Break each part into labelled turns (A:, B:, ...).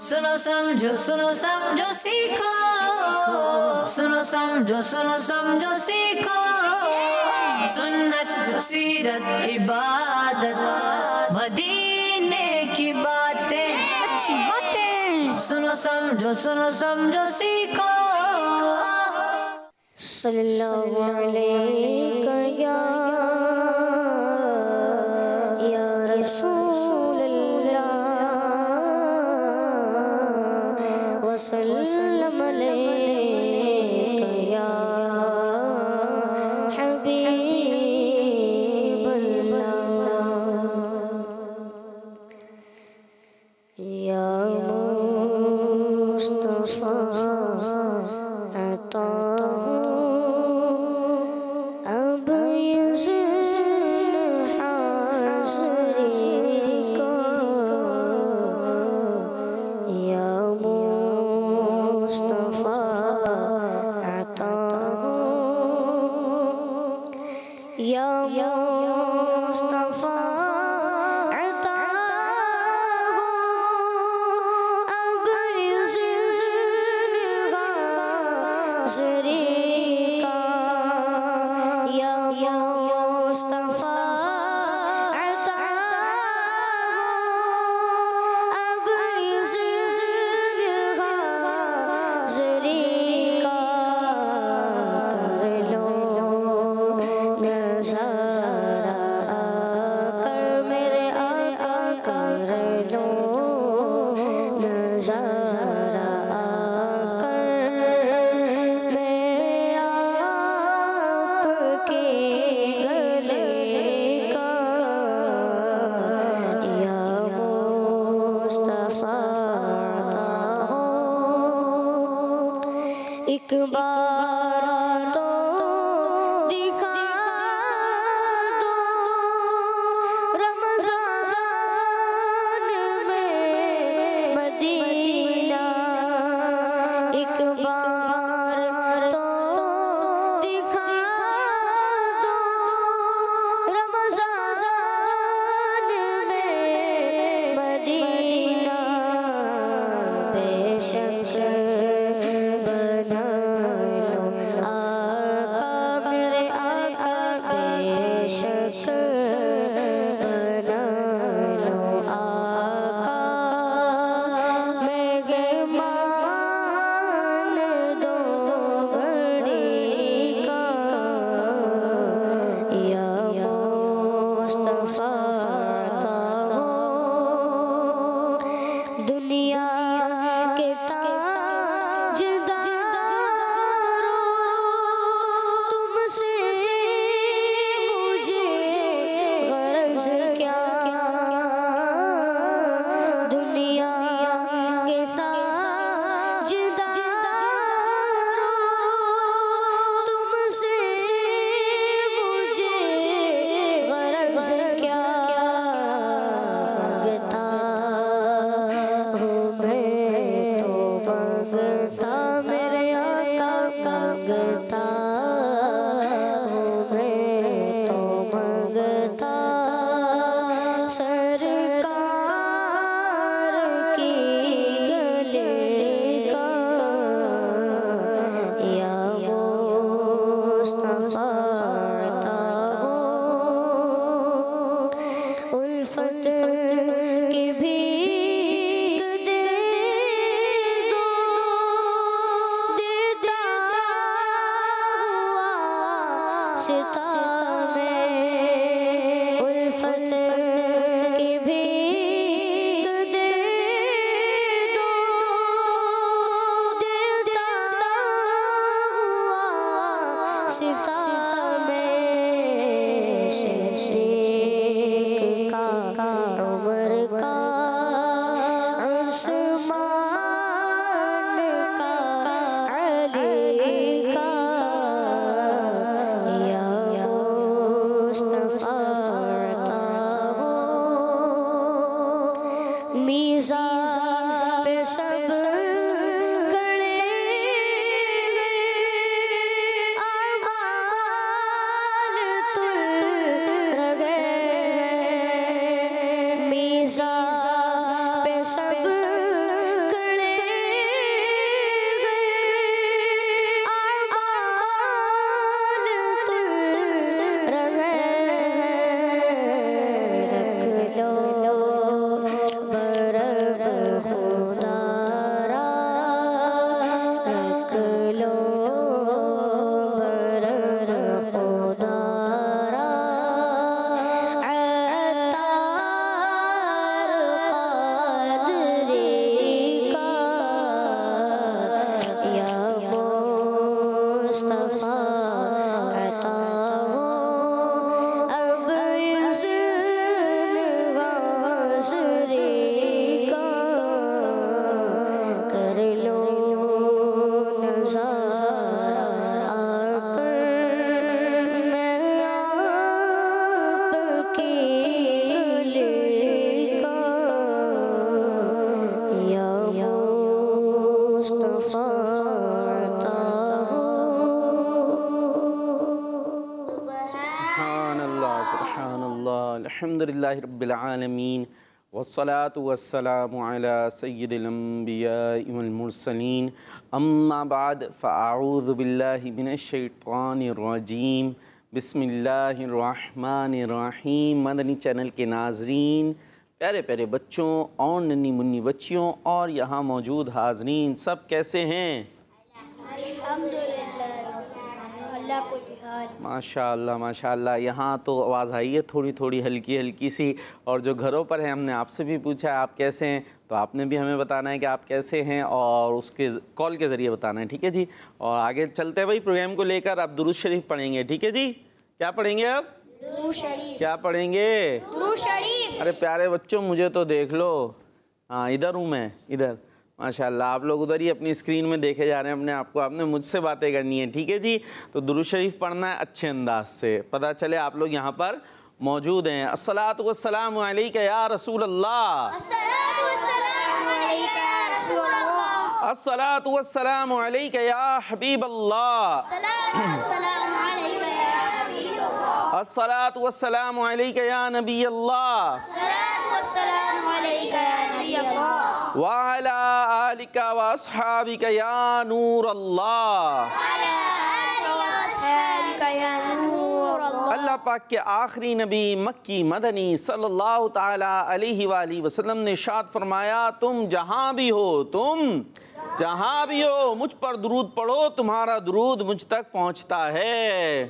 A: सुनो समझो सीखो, सुनो समझो सीखो, सुन्नत सीरत इबादत मदीने की बातें, अच्छी बातें। सुनो समझो सीखो।
B: सल्लल्लाहु अलैका या रसूल अल्लाह व सल्लम अलैका या हबीब अल्लाह या मुस्तफा अता या मुस्तफा अता हो अब इज़्न हाज़िरी का। या मुस्तफा अता हो अब इज़्न हाज़िरी का। कर लो नज़ारा आकर मेरे आका, कर लो नज़ारा आकर मैं आपके गले का। या मुस्तफा अता हो एक बार तो दिखा दो रमज़ान में मदीना। एक बार तो दिखा दो रमज़ान में मदीना। बेशक बना लो
C: अल्हम्दुलिल्लाहि रब्बिल आलमीन वस्सलातु वस्सलामु अला सय्यिदिल अंबियाइ वल मुरसलीन अम्मा बाद फ़अऊज़ु बिल्लाहि मिनश शैतानिर रजीम बिस्मिल्लाहिर्रहमानिर्रहीम। मदनी चैनल के नाज़रीन, प्यारे प्यारे बच्चों और नन्ही मुन्नी बच्चियों और यहाँ मौजूद हाज़रीन, सब कैसे हैं? माशाअल्लाह माशाअल्लाह। यहाँ तो आवाज़ आई है थोड़ी थोड़ी हल्की हल्की सी, और जो घरों पर है हमने आपसे भी पूछा है आप कैसे हैं, तो आपने भी हमें बताना है कि आप कैसे हैं और उसके कॉल के ज़रिए बताना है, ठीक है जी। और आगे चलते हैं भाई प्रोग्राम को लेकर। अब दुरूद शरीफ पढ़ेंगे, ठीक है जी। क्या पढ़ेंगे अब?
B: दुरूद शरीफ।
C: क्या पढ़ेंगे?
B: दुरूद शरीफ।
C: अरे प्यारे बच्चों मुझे तो देख लो, हाँ इधर हूँ मैं, इधर माशाल्लाह। आप लोग उधर ही अपनी स्क्रीन में देखे जा रहे हैं अपने आप को, आपने मुझसे बातें करनी है, ठीक है जी। तो दुरूद शरीफ पढ़ना है अच्छे अंदाज से, पता चले आप लोग यहाँ पर मौजूद हैं। अस्सलातु वस्सलामु अलैका या रसूल अल्लाह,
B: अस्सलातु वस्सलामु अलैका या रसूल अल्लाह,
C: अस्सलातु वस्सलामु अलैका या हबीब अल्लाह,
B: अस्सलातु वस्सलामु अलैका या हबीब अल्लाह,
C: अस्सलातु वस्सलामु अलैका या नबी अल्लाह,
B: अस्सलातु वस्सलामु अलैका या नबी अल्लाह,
C: व अला आलिका व अस्हाबिका या नूर अल्लाह।
B: अला आलिका व अस्हाबिका या नूर अल्लाह।
C: अल्लाह पाक के आखिरी नबी मक्की मदनी सल्लल्लाहु ताला अलैहि वाली वसल्लम ने इरशाद फरमाया, तुम जहाँ भी हो, तुम जहाँ भी हो, मुझ पर दुरूद पढ़ो, तुम्हारा दुरूद मुझ तक पहुँचता है।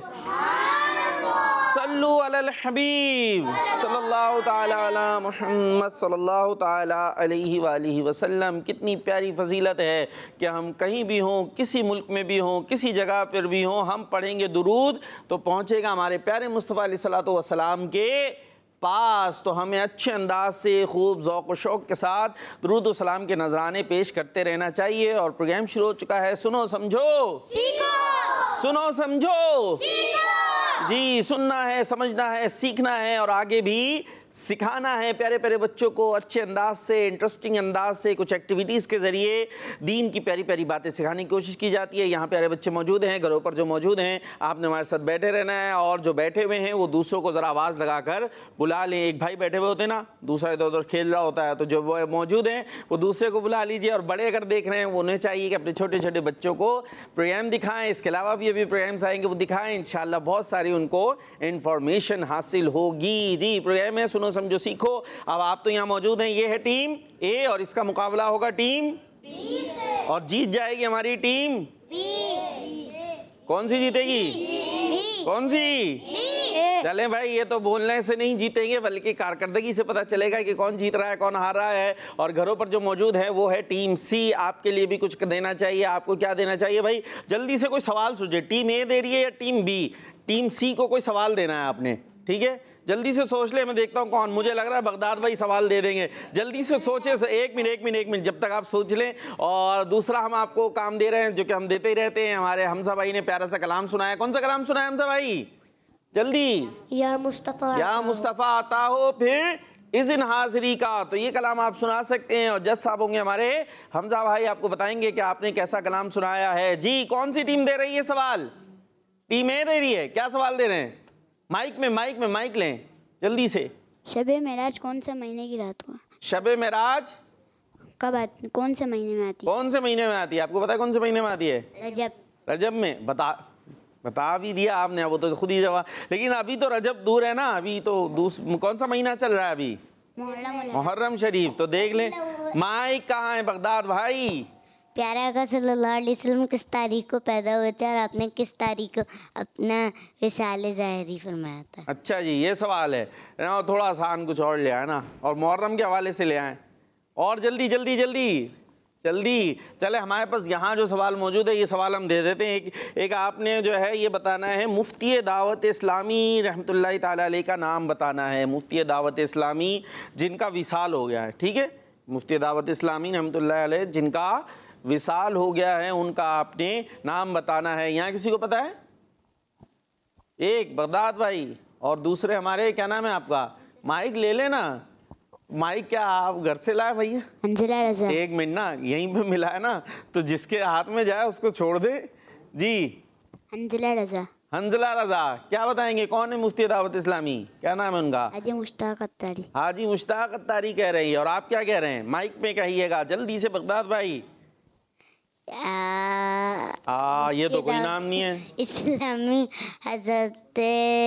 C: सल्लु अलल हबीब सल्लल्लाहु ताला अला मुहम्मद सल्लल्लाहु ताला अलैहि वालिहि वसल्लम। कितनी प्यारी फजीलत है कि हम कहीं भी हों, किसी मुल्क में भी हों, किसी जगह पर भी हों, हम पढ़ेंगे दुरूद तो पहुँचेगा हमारे प्यारे मुस्तफ़ा अलैहिस्सलातु वस्सलाम के पास। तो हमें अच्छे अंदाज से खूब ज़ौक़ व शौक़ के साथ दुरूद व सलाम के नजराने पेश करते रहना चाहिए। और प्रोग्राम शुरू हो चुका है, सुनो समझो
B: सीखो,
C: सुनो समझो
B: सीखो।
C: जी, सुनना है, समझना है, सीखना है और आगे भी सिखाना है प्यारे प्यारे बच्चों को अच्छे अंदाज से, इंटरेस्टिंग अंदाज से, कुछ एक्टिविटीज़ के ज़रिए दीन की प्यारी प्यारी बातें सिखाने की कोशिश की जाती है। यहाँ प्यारे बच्चे मौजूद हैं, घरों पर जो मौजूद हैं, आपने हमारे साथ बैठे रहना है और जो बैठे हुए हैं वो दूसरों को ज़रा आवाज़ लगाकर बुला लें। एक भाई बैठे हुए होते हैं ना, दूसरा इधर उधर खेल रहा होता है, तो जो मौजूद हैं वो दूसरे को बुला लीजिए। और बड़े अगर देख रहे हैं वो उन्हें चाहिए कि अपने छोटे छोटे बच्चों को प्रोग्राम दिखाएँ। इसके अलावा भी अभी प्रोग्राम्स आएंगे वो दिखाएँ, इंशाल्लाह बहुत सारी उनको इंफॉर्मेशन हासिल होगी। जी, प्रोग्राम है सुनो समझो सीखो। अब आप तो यहाँ मौजूद हैं, ये है टीम ए और इसका मुकाबला होगा टीम बी से, और जीत जाएगी हमारी टीम बी। कौन सी जीतेगी? बी। कौन सी? चलें भाई, ये तो बोलने से नहीं जीतेंगे बल्कि कारकर्दगी से पता चलेगा कि कौन जीत रहा है कौन हार रहा है। और घरों पर जो मौजूद है वो है टीम सी। आपके लिए भी कुछ देना चाहिए। आपको क्या देना चाहिए भाई? जल्दी से कोई सवाल सोचिए, टीम ए दे रही है या टीम बी? टीम सी को कोई सवाल देना है आपने, ठीक है? जल्दी से सोच ले, मैं देखता हूँ कौन। मुझे लग रहा है बगदाद भाई सवाल दे देंगे। जल्दी से सोचे, एक मिनट जब तक आप सोच लें। और दूसरा हम आपको काम दे रहे हैं जो कि हम देते ही रहते हैं। हमारे हमजा भाई ने प्यारा सा कलाम सुनाया। कौन सा कलाम सुनाया हमजा भाई? जल्दी।
B: या मुस्तफ़ा
C: आता हो फिर इज़्न हाज़िरी का, तो ये कलाम आप सुना सकते हैं। और जज साहब होंगे हमारे हमजा भाई, आपको बताएंगे कि आपने कैसा कलाम सुनाया है। जी, कौन सी टीम दे रही है सवाल? टीम ए दे रही है। क्या सवाल दे रहे हैं? माइक लें जल्दी से।
B: शबे मेराज कौन से महीने की रात को?
C: शबे मेराज
B: कब आती, कौन से महीने में आती?
C: कौन से महीने में आती है? आपको पता है कौन से महीने में आती है? रजब में। बता भी दिया आपने, वो तो खुद ही जवाब। लेकिन अभी तो रजब दूर है ना, अभी तो कौन सा महीना चल रहा है अभी? मुहर्रम शरीफ। तो देख लें। माइक कहाँ है बगदाद भाई?
B: प्यारे आका सल्लल्लाहु अलैहि वसल्लम किस तारीख को पैदा हुए थे और आपने किस तारीख को अपना विसाल ज़ाहिरी फरमाया था?
C: अच्छा जी, ये सवाल है ना, थोड़ा आसान कुछ और ले आए ना, और मुहर्रम के हवाले से ले आए। और जल्दी चले, हमारे पास यहाँ जो सवाल मौजूद है ये सवाल हम दे देते हैं। एक आपने जो है ये बताना है, मुफ्ती दावत इस्लामी रहमतुल्लाहि ताला अलैह का नाम बताना है। मुफ्ती दावत इस्लामी जिनका विसाल हो गया है, ठीक है? मुफ्ती दावत इस्लामी रहमतुल्लाहि अलैह जिनका विसाल हो गया है, उनका आपने नाम बताना है। यहाँ किसी को पता है? एक बगदाद भाई और दूसरे हमारे, क्या नाम है आपका? माइक ले लेना। माइक क्या आप घर से लाए भैया? एक मिनट ना, यहीं पे मिला है ना, तो जिसके हाथ में जाए उसको छोड़ दे। जी, हंजला रजा, क्या बताएंगे? कौन है मुफ्ती दावत इस्लामी? क्या नाम है उनका?
B: हाजी मुश्ताक अत्तारी।
C: हाजी मुश्ताक अत्तारी कह रही है। और आप क्या कह रहे हैं? माइक में कहिएगा जल्दी से बगदाद भाई। ये तो कोई नाम नहीं है।
B: इस्लामी हजरत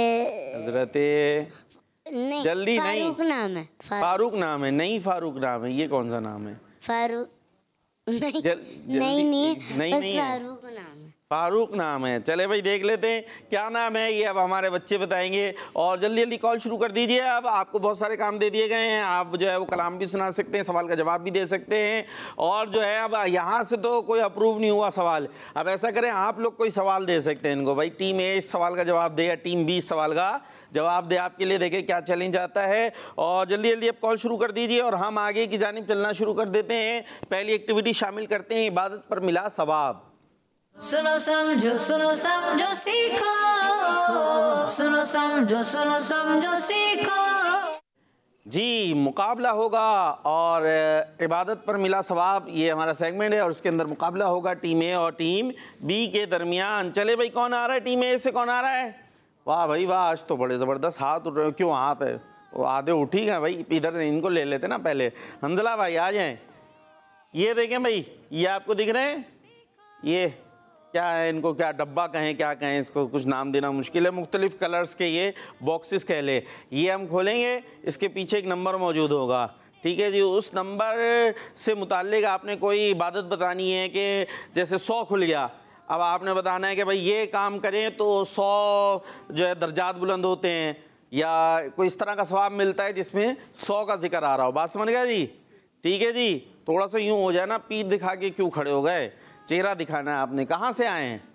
B: नहीं,
C: जल्दी नहीं,
B: फारूक नाम है।
C: फारूक नाम है? नहीं फारूक नाम है। ये कौन सा नाम है?
B: फारूक नहीं, नहीं बस फारूक नाम है।
C: फारूक नाम है। चले भाई देख लेते हैं क्या नाम है ये, अब हमारे बच्चे बताएंगे। और जल्दी जल्दी कॉल शुरू कर दीजिए। अब आपको बहुत सारे काम दे दिए गए हैं, आप जो है वो कलाम भी सुना सकते हैं, सवाल का जवाब भी दे सकते हैं। और जो है अब यहाँ से तो कोई अप्रूव नहीं हुआ सवाल। अब ऐसा करें, आप लोग कोई सवाल दे सकते हैं इनको। भाई टीम ए इस सवाल का जवाब दे या टीम बी इस सवाल का जवाब दे, आपके लिए देखें क्या चैलेंज आता है। और जल्दी जल्दी अब कॉल शुरू कर दीजिए और हम आगे की जानिब चलना शुरू कर देते हैं। पहली एक्टिविटी शामिल करते हैं, इबादत पर मिला सवाब।
A: सुनो समझो सीखो, सुनो समझो सीखो।
C: जी, मुकाबला होगा और इबादत पर मिला सवाब, ये हमारा सेगमेंट है और उसके अंदर मुकाबला होगा टीम ए और टीम बी के दरमियान। चले भाई, कौन आ रहा है? टीम ए से कौन आ रहा है? वाह भाई वाह, आज तो बड़े ज़बरदस्त हाथ उठ रहे हो। क्यों आप है वो आधे उठी गए भाई, इधर इनको ले लेते ना पहले। हंजला भाई आ जाएं। ये देखें भाई, ये आपको दिख रहे हैं? ये क्या है? इनको क्या डब्बा कहें, क्या कहें, इसको कुछ नाम देना मुश्किल है। मुख्तलिफ कलर्स के ये बॉक्सेस कह ले। ये हम खोलेंगे, इसके पीछे एक नंबर मौजूद होगा, ठीक है जी। उस नंबर से मुताल्लिक आपने कोई इबादत बतानी है कि जैसे 100 खुल गया, अब आपने बताना है कि भाई ये काम करें तो 100 जो है दर्जात बुलंद होते हैं, या कोई इस तरह का सवाब मिलता है जिसमें 100 का जिक्र आ रहा हो। बात समझ गया जी? ठीक है जी। थोड़ा सा यूँ हो जाए ना, पीठ दिखा के क्यों खड़े हो गए, चेहरा दिखाना है आपने। कहाँ से आए हैं?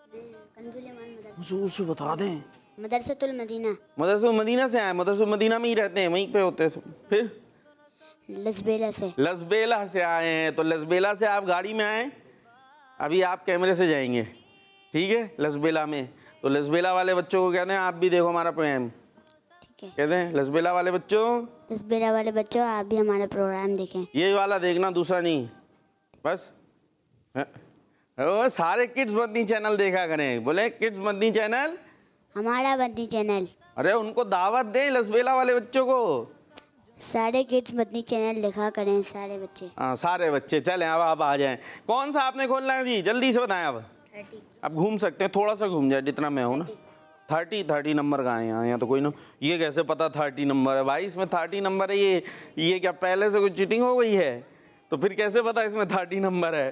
C: से बता दें।
B: मदरसतुल मदीना।
C: मदरसतुल मदीना से आए? मदरसतुल मदीना में ही रहते हैं, वहीं पे होते हैं। फिर
B: लसबेला से।
C: लसबेला से आए हैं, तो लसबेला से आप गाड़ी में आए, अभी आप कैमरे से जाएंगे, ठीक है, लसबेला में। तो लसबेला वाले बच्चों को कहते हैं आप भी देखो हमारा प्रोग्राम,
B: ठीक है।
C: कहते हैं लसबेला वाले बच्चों,
B: लसबेला वाले बच्चों आप भी हमारा प्रोग्राम देखें।
C: ये वाला देखना, दूसरा नहीं। बस सारे किड्स मदनी चैनल देखा करें। बोले किड्स मदनी चैनल
B: हमारा मदनी चैनल।
C: अरे उनको दावत दें लसबेला वाले बच्चों को।
B: सारे किड्स मदनी चैनल देखा करें सारे बच्चे।
C: हाँ सारे बच्चे। चलें अब आप आ जाएं। कौन सा आपने खोलना है जी? जल्दी से बताएं। अब घूम सकते हैं, थोड़ा सा घूम जाए जितना मैं हूँ ना। 30 नंबर का है यहाँ तो कोई ना। ये कैसे पता 30 नंबर है भाई? इसमें 30 नंबर है। ये क्या पहले से कोई चीटिंग हो गई है? तो फिर कैसे पता इसमें 30 नंबर है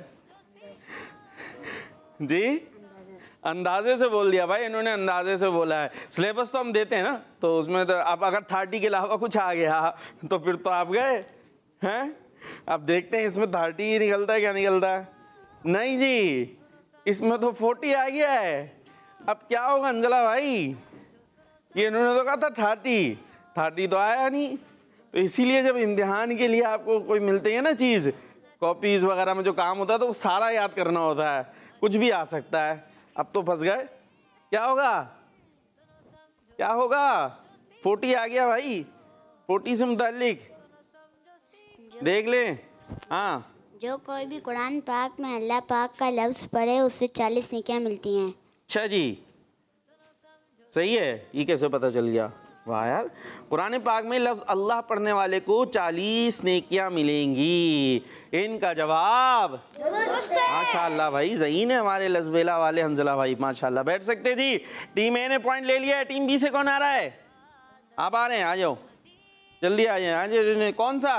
C: जी? अंदाजे से बोल दिया भाई इन्होंने, अंदाजे से बोला है। सिलेबस तो हम देते हैं ना, तो उसमें तो अब अगर 30 के अलावा कुछ आ गया तो फिर तो आप गए हैं। अब देखते हैं इसमें 30 ही निकलता है क्या निकलता है। नहीं जी, इसमें तो 40 आ गया है। अब क्या होगा अंजला भाई? ये इन्होंने तो कहा था 30 तो आया नहीं। तो इसीलिए जब इम्तिहान के लिए आपको कोई मिलते हैं ना चीज़, कॉपीज़ वगैरह में जो काम होता है तो वो सारा याद करना होता है, कुछ भी आ सकता है। अब तो फंस गए। क्या होगा? क्या होगा? 40 आ गया भाई। 40 से मुताल्लिक देख ले। हाँ,
B: जो कोई भी कुरान पाक में अल्लाह पाक का लफ्ज़ पढ़े उससे 40 नेकियां मिलती हैं।
C: अच्छा जी, सही है। ये कैसे पता चल गया? वाह यार, कुरान पाक में लफ्ज़ अल्लाह पढ़ने वाले को 40 नेकियां मिलेंगी। इनका जवाब माशाल्लाह भाई, ज़हीन है हमारे लसबेला वाले हंजला भाई, माशाल्लाह। बैठ सकते जी। टीम ए ने पॉइंट ले लिया है। टीम बी से कौन आ रहा है? आप आ रहे हैं? आ जाओ, जल्दी आ जाए। आ जाए। कौन सा?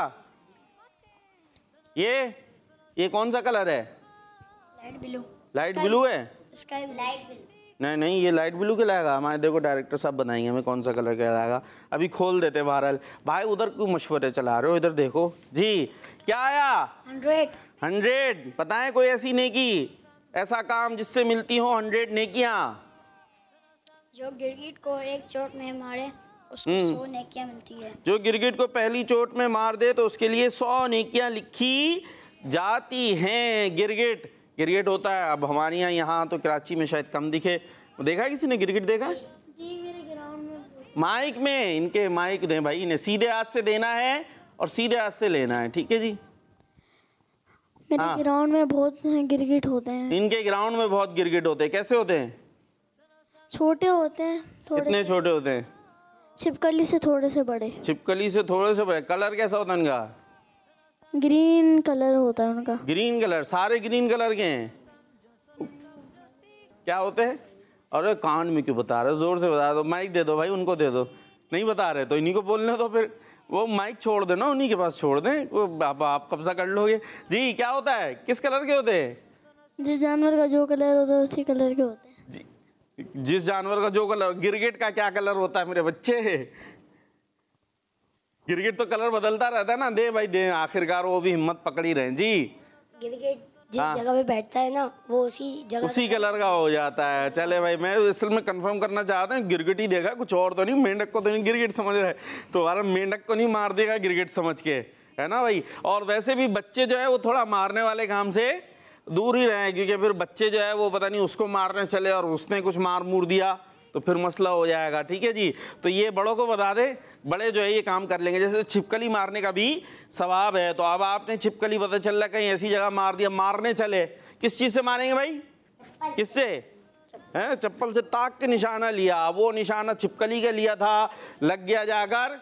C: ये कौन सा कलर है?
B: Light blue.
C: लाइट ब्लू है?
B: Sky light blue.
C: नहीं, ये लाइट ब्लू कहलाएगा। हमारे देखो डायरेक्टर साहब बताएंगे हमें कौन सा कलर कहलाएगा। अभी खोल देते बहरहाल। भाई उधर क्यों मशवरे चला रहे हो? इधर देखो जी। क्या आया? 100। बताएं कोई ऐसी नेकी, ऐसा काम जिससे मिलती हो 100 नेकियां।
B: जो गिरगिट को एक चोट में मारे उसको 100 नेकियां मिलती है।
C: जो गिरगिट को पहली चोट में मार दे तो उसके लिए 100 नेकियां लिखी जाती हैं। गिरगिट होता है। अब हमारे यहाँ तो कराची में शायद कम दिखे। देखा है किसी ने गिरगिट? देखा
B: जी, मेरे ग्राउंड में।
C: माइक में, इनके माइक दें भाई, इन्हें सीधे हाथ से देना है और सीधे हाथ से लेना है, ठीक है जी।
B: मेरे ग्राउंड में बहुत गिरगिट होते हैं।
C: इनके ग्राउंड में बहुत गिरगिट होते हैं। कैसे होते हैं?
D: छोटे होते हैं थोड़े,
C: कितने छोटे होते हैं?
D: छिपकली से थोड़े से बड़े।
C: छिपकली से थोड़े से बड़े। कलर कैसा होता है इनका?
D: ग्रीन कलर होता है उनका।
C: ग्रीन कलर, सारे ग्रीन कलर के हैं। क्या होते हैं? अरे कान में क्यों बता रहे हो? जोर से बता दो, माइक दे दो भाई, उनको दे दो। नहीं बता रहे तो इन्हीं को बोलने दो, फिर वो माइक छोड़ देना, उन्हीं के पास छोड़ दें, वो आप कब्जा कर लोगे। जी क्या होता है? किस कलर के होते हैं?
D: जिस जानवर का जो कलर होता है उसी कलर के होते हैं।
C: जी, जिस जानवर का जो कलर। गिरगिट का क्या कलर होता है मेरे बच्चे? गिरगिट तो कलर बदलता रहता है ना। दे भाई दे, आखिरकार वो भी हिम्मत पकड़ी रहे। जी
E: गिरगिट जिस जगह पे बैठता है ना वो उसी जगह
C: उसी कलर का हो जाता है। चले भाई, मैं असल में कंफर्म करना चाहता हूँ गिरगिट ही देखा, कुछ और तो नहीं। मेंढक को तो नहीं गिरगिट समझ रहे, तो हमारा मेंढक को नहीं मार देगा गिरगिट समझ के, है ना भाई। और वैसे भी बच्चे जो है वो थोड़ा मारने वाले काम से दूर ही रहे, क्योंकि फिर बच्चे जो है वो पता नहीं उसको मारने चले और उसने कुछ मार मूर दिया तो फिर मसला हो जाएगा। ठीक है जी, तो ये बड़ों को बता दे, बड़े जो है ये काम कर लेंगे। जैसे छिपकली मारने का भी सवाब है, तो अब आपने छिपकली पता चल रहा कहीं ऐसी जगह मार दिया, मारने चले, किस चीज़ से मारेंगे भाई? किससे? हैं? चप्पल से ताक के निशाना लिया, वो निशाना छिपकली का लिया था, लग गया जाकर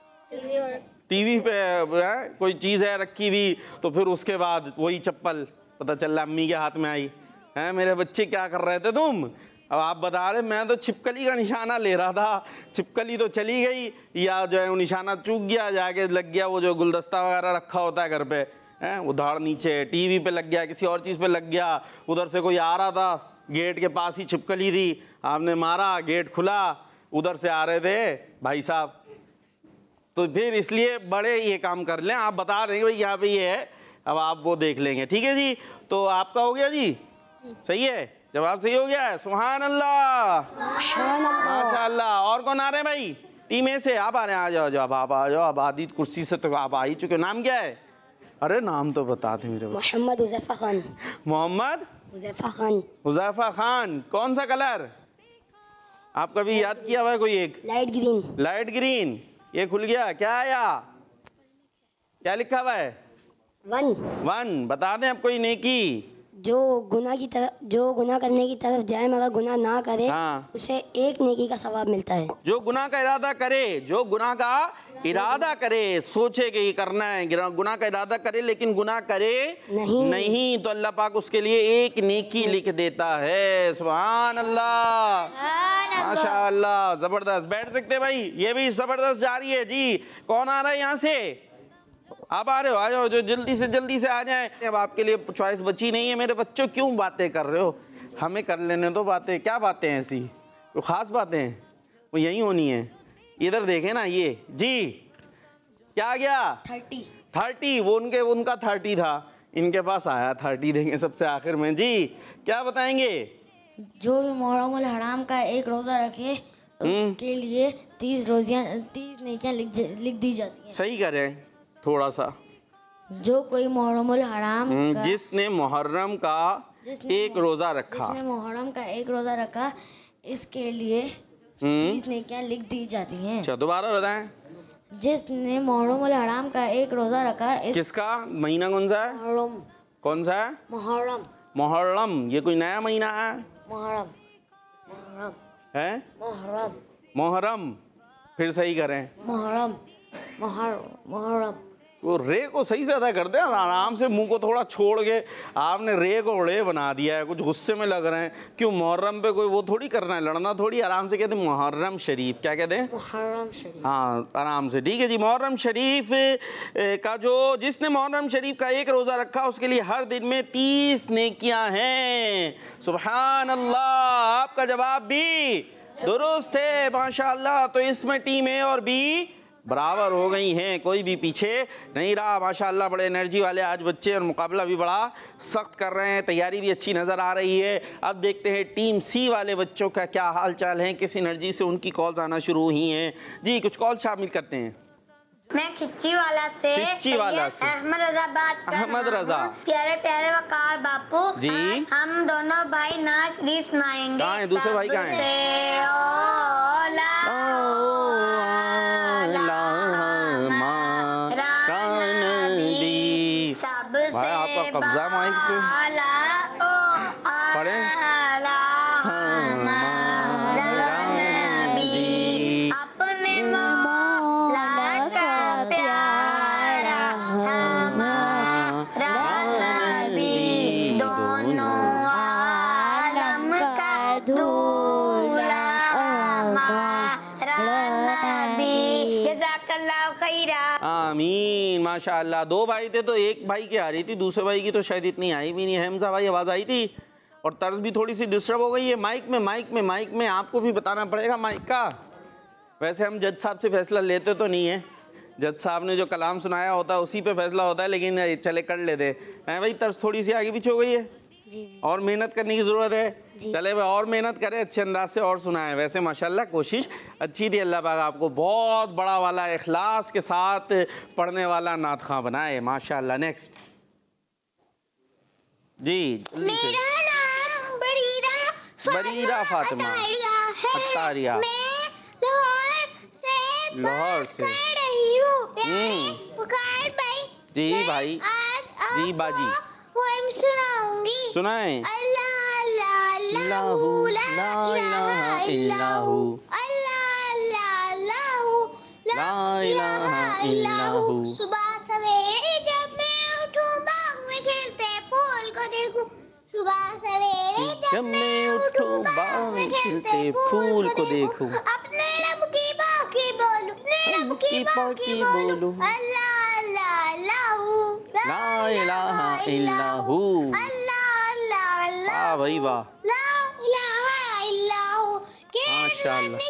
C: टीवी पे है कोई चीज़ है रखी हुई, तो फिर उसके बाद वही चप्पल पता चल रहा अम्मी के हाथ में आई। हैं मेरे बच्चे क्या कर रहे थे तुम? अब आप बता रहे मैं तो छिपकली का निशाना ले रहा था, छिपकली तो चली गई, या जो है वो निशाना चूक गया, जाके लग गया वो जो गुलदस्ता वगैरह रखा होता है घर पे, हैं वो धाड़ नीचे, टीवी पे लग गया, किसी और चीज़ पे लग गया, उधर से कोई आ रहा था, गेट के पास ही छिपकली थी, आपने मारा, गेट खुला, उधर से आ रहे थे भाई साहब। तो फिर इसलिए बड़े ये काम कर लें, आप बता देंगे भाई यहाँ पे ये है, अब आप वो देख लेंगे। ठीक है जी, तो आपका हो गया जी? सही है, जवाब सही हो गया है। सुभान अल्लाह, माशाअल्लाह। और कौन आ रहे हैं भाई टीम ए से? आप आ रहे हैं, आ जाओ जाओ, आप आ जाओ। अब आदि कुर्सी से तो आप आ ही चुके हो। नाम क्या है? अरे नाम तो बता दे मेरे।
E: मोहम्मद हुज़ैफा खान।
C: मोहम्मद
E: हुज़ैफा खान।
C: हुज़ैफा खान। कौन सा कलर आप कभी याद किया हुआ है कोई एक?
E: Light green.
C: Light green. ये खुल गया, क्या आया? क्या लिखा हुआ है?
E: 1।
C: 1। बता दें आप कोई नेकी
E: जो गुनाह करने की तरफ जाए मगर गुनाह ना करे,
C: हाँ।
E: उसे एक नेकी का सवाब मिलता है।
C: जो गुनाह का इरादा करे, जो गुनाह का इरादा करे, सोचे कि ये करना है, गुनाह का इरादा करे लेकिन गुनाह करे नहीं तो अल्लाह पाक उसके लिए एक नेकी लिख देता है। सुभान अल्लाह, माशाअल्लाह, जबरदस्त। बैठ सकते भाई, ये भी जबरदस्त जारी है जी। कौन आ रहा है यहाँ से? आप आ रहे हो, आ जाओ, जो जल्दी से आ जाए। अब आपके लिए चॉइस बची नहीं है मेरे बच्चों, क्यों बातें कर रहे हो? हमें कर लेने दो बातें। क्या बातें हैं ऐसी? तो खास बातें हैं वो यही होनी है। इधर देखें ना, ये जी क्या आ गया? 30। वो उनका 30 था, इनके पास आया 30 देंगे सबसे आखिर में। जी क्या बताएंगे?
F: जो भी मुहर्रम उल हराम का एक रोज़ा रखे उसके लिए 30 नेकियां लिख दी जाती हैं।
C: सही करें थोड़ा सा।
F: जो कोई मुहर्रम उल हराम का,
C: जिसने मुहर्रम का एक रोज़ा रखा,
F: जिसने मुहर्रम का एक रोज़ा रखा, इसके लिए 30 नेकियां लिख दी जाती हैं।
C: अच्छा दोबारा बताएं।
F: जिसने मुहर्रम उल हराम का एक रोज़ा रखा,
C: किसका महीना कौन सा है?
F: मुहर्रम।
C: कौन सा है?
F: मुहर्रम।
C: मुहर्रम। ये कोई नया महीना है?
F: मुहर्रम
C: है? मुहर्रम। फिर सही करें।
F: मुहर्रम।
C: वो रे को सही से अदा कर दे, आराम से, मुंह को थोड़ा छोड़ के। आपने रे को रे बना दिया है, कुछ गुस्से में लग रहे हैं। क्यों? मुहर्रम पे कोई वो थोड़ी करना है, लड़ना थोड़ी। आराम से कहते मुहर्रम शरीफ। क्या कहते हैं?
F: मुहर्रम शरीफ।
C: हाँ आराम से, ठीक है जी। मुहर्रम शरीफ का जिसने मुहर्रम शरीफ का एक रोज़ा रखा उसके लिए हर दिन में 30 नेकियां हैं। सुभान अल्लाह, आपका जवाब भी दुरुस्त है, माशाअल्लाह। तो इसमें टीम ए और बी बराबर हो गई हैं, कोई भी पीछे नहीं रहा। माशाअल्लाह बड़े एनर्जी वाले आज बच्चे, और मुकाबला भी बड़ा सख्त कर रहे हैं, तैयारी भी अच्छी नज़र आ रही है। अब देखते हैं टीम सी वाले बच्चों का क्या हाल चाल है, किस एनर्जी से उनकी कॉल्स आना शुरू हुई हैं। जी कुछ कॉल शामिल करते हैं।
G: मैं खिच्ची वाला से अहमद रजा बात कर
C: अहमद रजा।
G: प्यारे प्यारे वकार बापू
C: जी
G: हम दोनों भाई नाच शरीफ सुनाएंगे।
C: कहाँ है दूसरे भाई? कहाँ है? भाई आपका कब्जा माइक पे पढ़े। आमीन माशाअल्लाह। 2 भाई थे तो एक भाई की आ रही थी, दूसरे भाई की तो शायद इतनी आई भी नहीं है। हमजा भाई आवाज़ आई थी और तर्ज भी थोड़ी सी डिस्टर्ब हो गई है। माइक में आपको भी बताना पड़ेगा माइक का। वैसे हम जज साहब से फैसला लेते तो नहीं है, जज साहब ने जो कलाम सुनाया होता है उसी पे फैसला होता है, लेकिन चले कर लेते हैं भाई। तर्ज थोड़ी सी आगे पीछे हो गई है
B: जी
C: और मेहनत करने की ज़रूरत है। चले भाई और मेहनत करें, अच्छे अंदाज से और सुनाएं। वैसे माशाल्लाह कोशिश अच्छी थी, अल्लाह पाक आपको बहुत बड़ा वाला इखलास के साथ पढ़ने वाला नात ख़ां बनाए माशाल्लाह। नेक्स्ट जी जल्दी से।
H: मेरा नाम
C: बरीरा फातिमा अत्तारिया, लाहौर से
H: रही हूँ। पुकार भाई
C: जी भाई
H: आज
C: जी बाजी
H: पोएम सुनाऊंगी।
C: सुनाएं।
H: अल्लाहु ला इलाहा इल्लाहु, अल्लाहु ला इलाहा इल्लाहु। सुबह सवेरे जब मैं उठूं बाग में खिलते फूल को देखूं, सुबह सवेरे जब मैं उठूं बाग में खिलते फूल को देखूं, अपने रब की बाकी बोलूं, अपने रब की बाकी बोलूं। अल्लाह
C: ला इलाहा इल्लाहु। वाह भाई वाह माशाअल्लाह।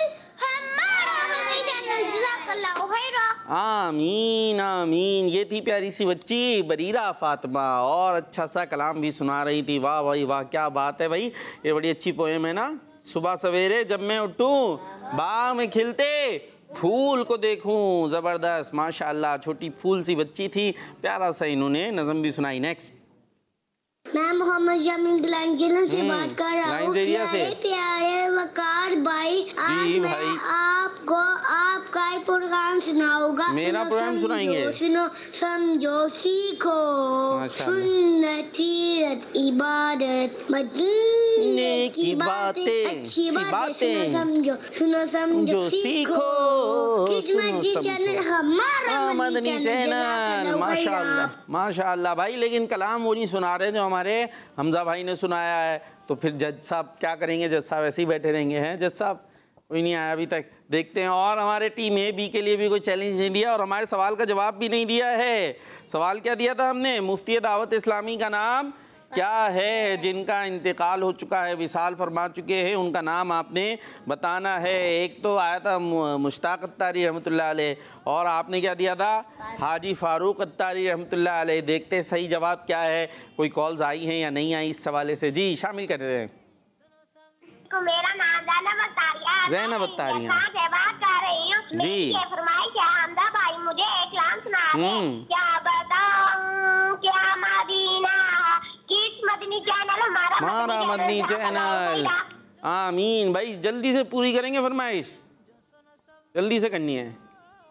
C: आमीन आमीन। ये थी प्यारी सी बच्ची बरीरा फातिमा और अच्छा सा कलाम भी सुना रही थी। वाह भाई वाह, क्या बात है भाई, ये बड़ी अच्छी पोएम है ना। सुबह सवेरे जब मैं उठूं बाग में खिलते फूल को देखूं, ज़बरदस्त माशाअल्लाह। छोटी फूल सी बच्ची थी, प्यारा सा इन्होंने नज़म भी सुनाई। नेक्स्ट
H: मैं मोहम्मद जमील लाइन से बात कर रहा हूँ। प्यारे वकार भाई, आज मैं आपको आपका ही प्रोग्राम सुनाऊंगा।
C: मेरा प्रोग्राम सुनाएंगे।
H: सुनो समझो सीखो, सुन्नत सीरत इबादत मदीने की बातें, अच्छी बातें सुनो समझो सीखो। किस्मती चैनल हमारा
C: मदनी चैनल माशाअल्लाह माशाअल्लाह भाई। लेकिन कलाम वो नहीं सुना रहे जो हमारे हमजा भाई ने सुनाया है, तो फिर जज साहब क्या करेंगे? जज साहब ऐसे ही बैठे रहेंगे। हैं जज साहब? कोई नहीं आया अभी तक, देखते हैं। और हमारे टीम ए बी के लिए भी कोई चैलेंज नहीं दिया और हमारे सवाल का जवाब भी नहीं दिया है। सवाल क्या दिया था हमने? मुफ्ती दावत इस्लामी का नाम क्या है? जिनका इंतकाल हो चुका है, विसाल फरमा चुके हैं, उनका नाम आपने बताना है। एक तो आया था मुश्ताक अत्तारी रहमतुल्लाह अलैह, और आपने क्या दिया था? हाजी फारूक अत्तारी रहमतुल्लाह अलैह। देखते हैं सही जवाब क्या है, कोई कॉल्स आई हैं या नहीं आई इस हवाले से। जी शामिल कर रहे हैं।
G: मेरा नाम
C: ज़ैनब अत्तारिया
G: बात कर रही हूँ
C: जी।
G: फरमाइश है हमजा भाई, मुझे एक कलाम सुना दे। क्या बताऊं क्या मदीना, किस मदनी चैनल हमारा
C: मदनी चैनल। आमीन भाई, जल्दी से पूरी करेंगे फरमाइश, जल्दी से करनी है।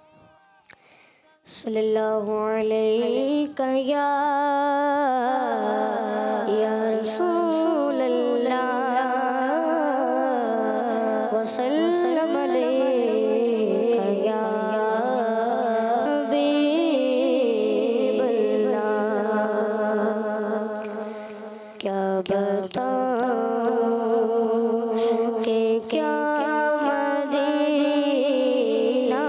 F: सल्लल्लाहु अलैका या रसूल अल्लाह वसल्लम अलैका या हबीब अल्लाह। क्या बताऊं कि क्या मदीना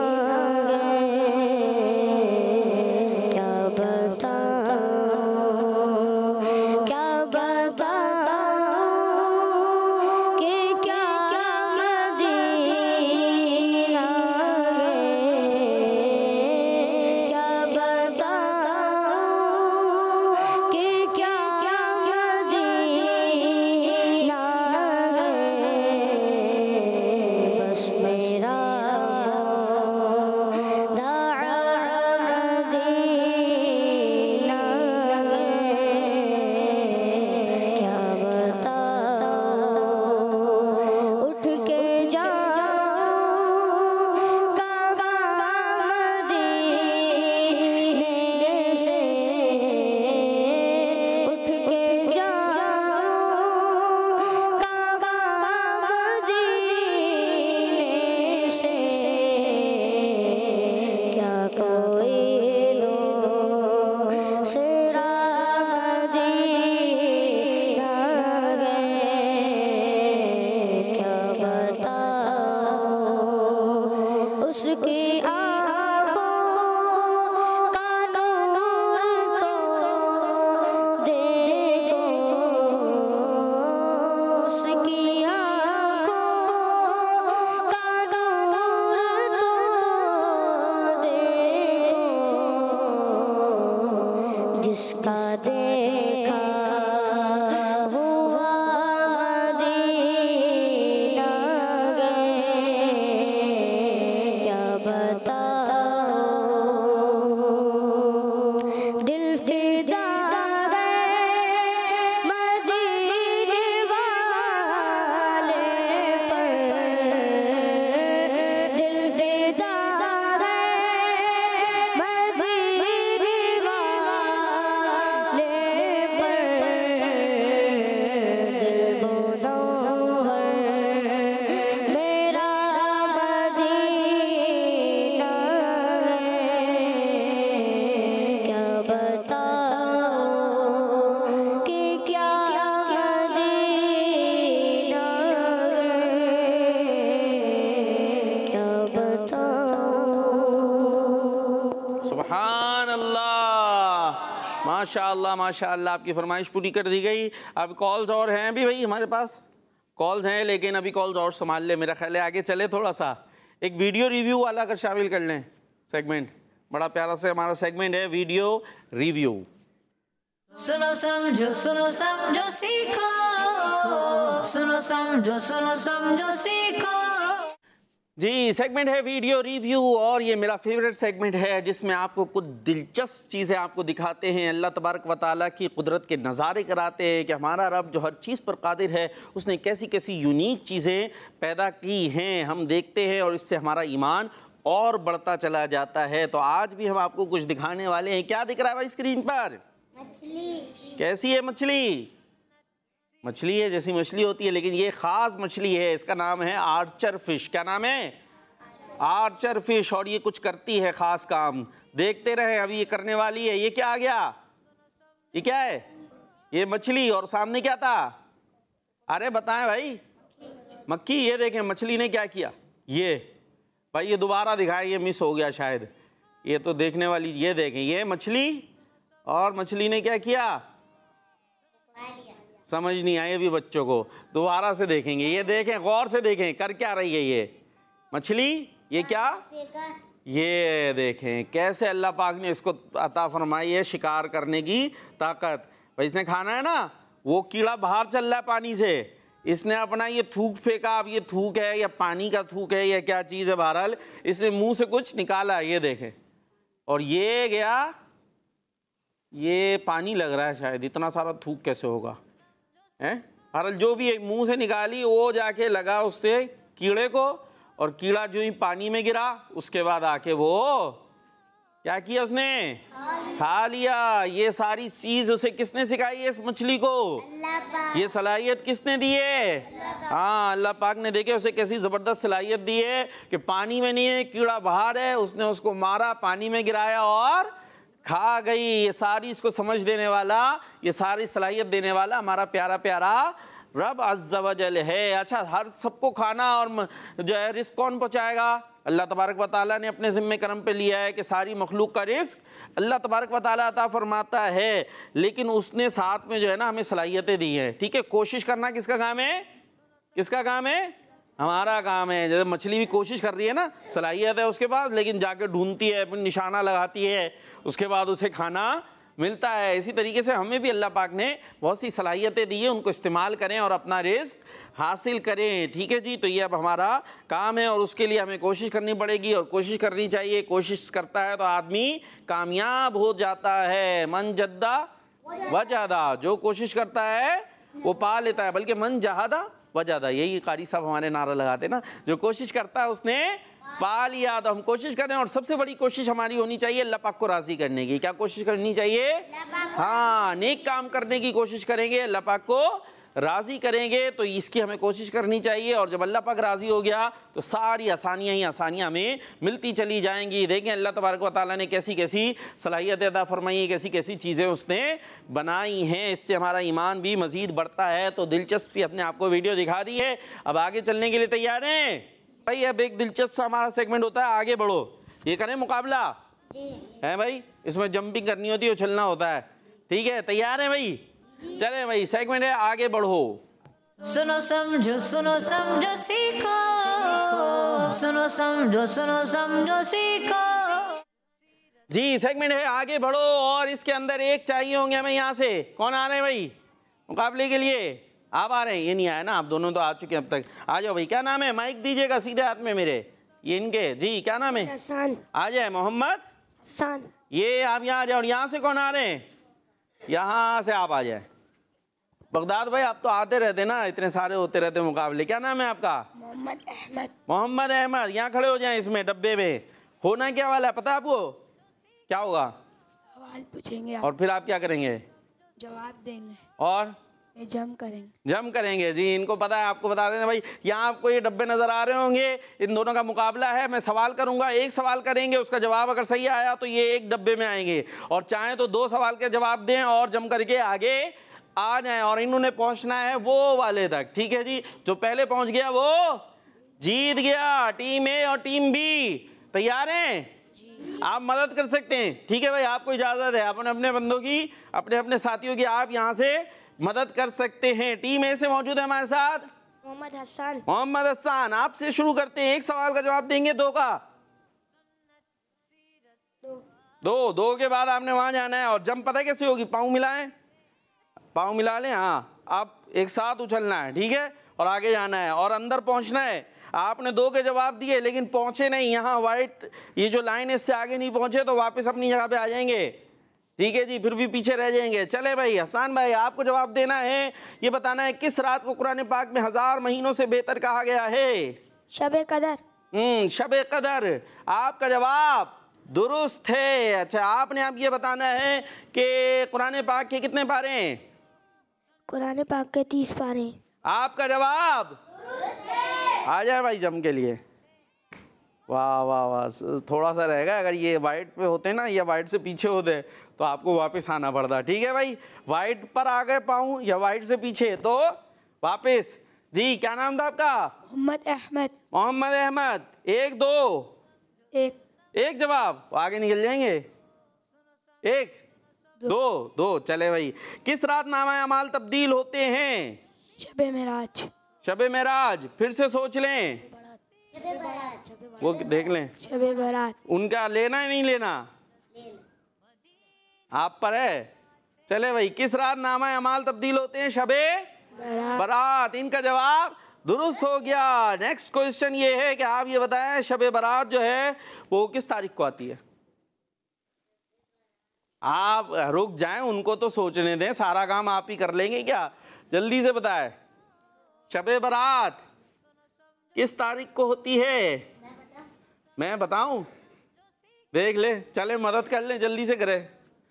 B: देखा हुआ मदीना गए, क्या बताऊं दिल फिदा गए मदीने वाले पर, दिल फिदा गए मदीने वाले पर, दिल मुनव्वर मेरा मदीना है, क्या बताऊं कि क्या मदीना है, क्या बताऊं।
C: सुभान अल्लाह, माशाअल्लाह माशाअल्लाह, आपकी फरमाइश पूरी कर दी गई। अब कॉल्स और हैं अभी भाई, हमारे पास कॉल्स हैं, लेकिन अभी कॉल्स और संभाल ले। मेरा ख्याल है आगे चले थोड़ा सा, एक वीडियो रिव्यू वाला अगर शामिल कर लें सेगमेंट, बड़ा प्यारा से हमारा सेगमेंट है वीडियो रिव्यू।
A: सुनो समझो सीखो, सुनो समझो सीखो।
C: जी, सेगमेंट है वीडियो रिव्यू, और ये मेरा फेवरेट सेगमेंट है जिसमें आपको कुछ दिलचस्प चीज़ें आपको दिखाते हैं, अल्लाह तबारक व तआला की कुदरत के नज़ारे कराते हैं कि हमारा रब जो हर चीज़ पर कादिर है उसने कैसी कैसी यूनिक चीज़ें पैदा की हैं, हम देखते हैं और इससे हमारा ईमान और बढ़ता चला जाता है। तो आज भी हम आपको कुछ दिखाने वाले हैं। क्या दिख रहा है भाई स्क्रीन पर?
B: मछली।
C: कैसी है मछली? मछली है जैसी मछली होती है, लेकिन ये ख़ास मछली है, इसका नाम है आर्चर फिश। क्या नाम है? Archer fish. और ये कुछ करती है ख़ास काम, देखते रहे, अभी ये करने वाली है। ये क्या आ गया? ये क्या है? ये मछली। और सामने क्या था? अरे बताएं भाई। मक्खी। ये देखें मछली ने क्या किया, ये भाई ये दोबारा दिखाएं, ये मिस हो गया शायद, ये तो देखने वाली। ये देखें, ये मछली, और मछली ने क्या किया समझ नहीं आई अभी बच्चों को, दोबारा से देखेंगे। ये देखें, गौर से देखें, कर क्या रही है ये मछली। ये क्या, ये देखें कैसे अल्लाह पाक ने इसको अता फरमाई है शिकार करने की ताकत। भाई इसने खाना है ना, वो कीड़ा बाहर चल रहा है पानी से, इसने अपना ये थूक फेंका। अब ये थूक है या पानी का थूक है या क्या चीज़ है, बहरहाल इसने मुंह से कुछ निकाला, ये देखें। और ये गया, ये पानी लग रहा है शायद, इतना सारा थूक कैसे होगा है। बहरहाल जो भी मुंह से निकाली वो जाके लगा उससे कीड़े को, और कीड़ा जो ही पानी में गिरा उसके बाद आके वो क्या किया, उसने खा लिया। ये सारी चीज उसे किसने सिखाई है इस मछली को? ये सलाहियत किसने दी है? हाँ, अल्लाह पाक ने। देखे उसे कैसी जबरदस्त सलाहियत दी है कि पानी में नहीं है, कीड़ा बाहर है, उसने उसको मारा, पानी में गिराया और खा गई। ये सारी इसको समझ देने वाला, ये सारी सलाहियत देने वाला हमारा प्यारा प्यारा रब अज़्ज़ा वजल है। अच्छा, हर सबको खाना और जो है रिस्क कौन पहुँचाएगा? अल्लाह तबारक व तआला ने अपने ज़िम्मे करम पे लिया है कि सारी मखलूक का रिस्क अल्लाह तबारक व तआला अता फरमाता है, लेकिन उसने साथ में जो है ना हमें सलाहियतें दी हैं। ठीक है, कोशिश करना किसका काम है? किसका काम है? हमारा काम है। जैसे मछली भी कोशिश कर रही है ना, सलाहियत है उसके पास, लेकिन जाके ढूंढती है, फिर निशाना लगाती है, उसके बाद उसे खाना मिलता है। इसी तरीके से हमें भी अल्लाह पाक ने बहुत सी सलाहियतें दी है, उनको इस्तेमाल करें और अपना रिस्क हासिल करें। ठीक है जी, तो ये अब हमारा काम है और उसके लिए हमें कोशिश करनी पड़ेगी और कोशिश करनी चाहिए। कोशिश करता है तो आदमी कामयाब हो जाता है। मन जद्दा वजादा, जो कोशिश करता है वो पा लेता है, बल्कि मन जहादा वजादा, यही कारी साहब हमारे नारा लगाते ना, जो कोशिश करता है उसने पा लिया। तो हम कोशिश करें, और सबसे बड़ी कोशिश हमारी होनी चाहिए अल्लाह पाक को राज़ी करने की। क्या कोशिश करनी चाहिए? हाँ, नेक काम करने की कोशिश करेंगे, अल्लाह पाक को राज़ी करेंगे, तो इसकी हमें कोशिश करनी चाहिए। और जब अल्लाह पाक राज़ी हो गया तो सारी आसानियाँ ही आसानियाँ हमें मिलती चली जाएंगी। देखें अल्लाह तबारक व तआला ने कैसी कैसी सलाहियत अता फरमाई, कैसी कैसी चीज़ें उसने बनाई हैं, इससे हमारा ईमान भी मज़ीद बढ़ता है। तो दिलचस्प सी अपने आपको वीडियो दिखा दी है, अब आगे चलने के लिए तैयार हैं भाई? अब एक दिलचस्प सा हमारा सेगमेंट होता है आगे बढ़ो। ये करें मुकाबला है भाई, इसमें जंपिंग करनी होती है, उछलना होता है। ठीक है, तैयार है भाई? चले भाई, सेगमेंट है आगे बढ़ो।
A: सुनो समझो सीखो, सुनो समझो सीखो।
C: जी सेगमेंट है, आगे बढ़ो। और इसके अंदर एक चाहिए होंगे हमें यहाँ से। कौन आ रहे हैं भाई मुकाबले के लिए? आप आ रहे हैं? ये नहीं आया ना, आप दोनों तो आ चुके हैं अब तक। आ जाओ भाई। क्या नाम है? माइक दीजिएगा सीधे हाथ में मेरे, ये इनके। जी क्या नाम है?
E: हसन।
C: आ जाए मोहम्मद
E: हसन।
C: ये आप यहाँ आ जाओ। और यहाँ से कौन आ रहे हैं? यहाँ से आप आ जाए। बगदाद भाई आप तो आते रहते ना, इतने सारे होते रहते मुकाबले। क्या नाम है आपका?
E: मोहम्मद अहमद।
C: मोहम्मद अहमद। यहाँ खड़े हो जाएं इसमें डब्बे में। होना क्या वाला है पता है आपको? क्या होगा?
E: सवाल पूछेंगे
C: और फिर आप क्या करेंगे?
E: जवाब देंगे
C: और
E: जम करेंगे।
C: जम करेंगे। जी इनको पता है, आपको बता देना भाई। यहाँ आपको ये डब्बे नजर आ रहे होंगे, इन दोनों का मुकाबला है। मैं सवाल करूंगा, एक सवाल करेंगे, उसका जवाब अगर सही आया तो ये एक डब्बे में आएंगे, और चाहे तो 2 सवाल के जवाब दें और जम करके आगे आ जाए। और इन्होंने पहुंचना है वो वाले तक, ठीक है जी। जो पहले पहुंच गया वो जीत गया। टीम ए और टीम बी तैयार हैं? आप मदद कर सकते हैं, ठीक है भाई। आपको इजाजत है अपने अपने बंदों की, अपने अपने साथियों की, आप यहाँ से मदद कर सकते हैं। टीम ए से मौजूद है हमारे साथ
E: मोहम्मद हसन।
C: मोहम्मद हसन। आपसे शुरू करते हैं। एक सवाल का जवाब देंगे, 2 का। 2 के बाद आपने वहां जाना है। और जंप पता है कैसे होगी? पाँव मिलाएं, पाँव मिला लें। हाँ आप एक साथ उछलना है, ठीक है, और आगे जाना है और अंदर पहुंचना है। आपने 2 के जवाब दिए लेकिन पहुंचे नहीं। यहाँ वाइट ये जो लाइन है इससे आगे नहीं पहुंचे तो वापस अपनी जगह पे आ जाएंगे, ठीक है जी। फिर भी पीछे रह जाएंगे। चले भाई हसन भाई आपको जवाब देना है। ये बताना है किस रात को कुरान पाक में 1000 महीनों से बेहतर कहा गया है?
E: शबे कदर।
C: शबे कदर। आपका जवाब दुरुस्त है। अच्छा आपने अब ये बताना है कि कुरान पाक के कितने पारे हैं?
E: कुरान पाक के 30 पारे।
C: आपका जवाब आ जाए भाई जम के लिए। वाह वाह वाह। थोड़ा सा रहेगा, अगर ये वाइट पे होते ना या वाइट से पीछे होते तो आपको वापस आना पड़ता, ठीक है भाई। वाइट पर आ गए पाऊँ या वाइट से पीछे तो वापस। जी क्या नाम था आपका?
E: मोहम्मद अहमद।
C: मोहम्मद अहमद। 1 2 एक जवाब, आगे निकल जाएंगे। 1 2 चले भाई। किस रात नामा अमाल तब्दील होते हैं?
E: शबे मेराज।
C: शबे मेराज। फिर से सोच लें, वो देख लें।
E: शबे बारात।
C: उनका लेना है नहीं लेना? आप पर है। चले भाई किस रात नामा अमाल तब्दील होते हैं? शबे बारात। इनका जवाब दुरुस्त हो गया। नेक्स्ट क्वेश्चन ये है कि आप ये बताएं शबे बारात जो है वो किस तारीख को आती है? आप रुक जाएं, उनको तो सोचने दें, सारा काम आप ही कर लेंगे क्या? जल्दी से बताएं शबे बारात किस तारीख को होती है? मैं बताऊं? देख ले, चले मदद कर लें, जल्दी से करें।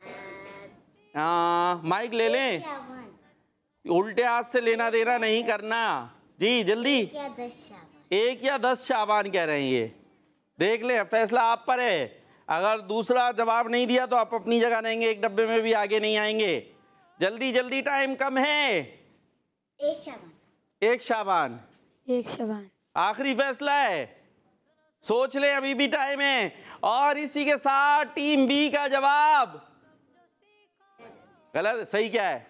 C: माइक ले लें, उल्टे हाथ से लेना देना नहीं करना जी। जल्दी 1 या 10 शाबान कह रहे हैं ये। देख लें, फैसला आप पर है। अगर दूसरा जवाब नहीं दिया तो आप अपनी जगह रहेंगे, एक डब्बे में भी आगे नहीं आएंगे। जल्दी जल्दी, टाइम कम है।
B: 1 शाबान।
C: 1 शाबान।
E: 1 शाबान।
C: आखिरी फैसला है, सोच ले, अभी भी टाइम है। और इसी के साथ टीम बी का जवाब गलत। सही क्या है?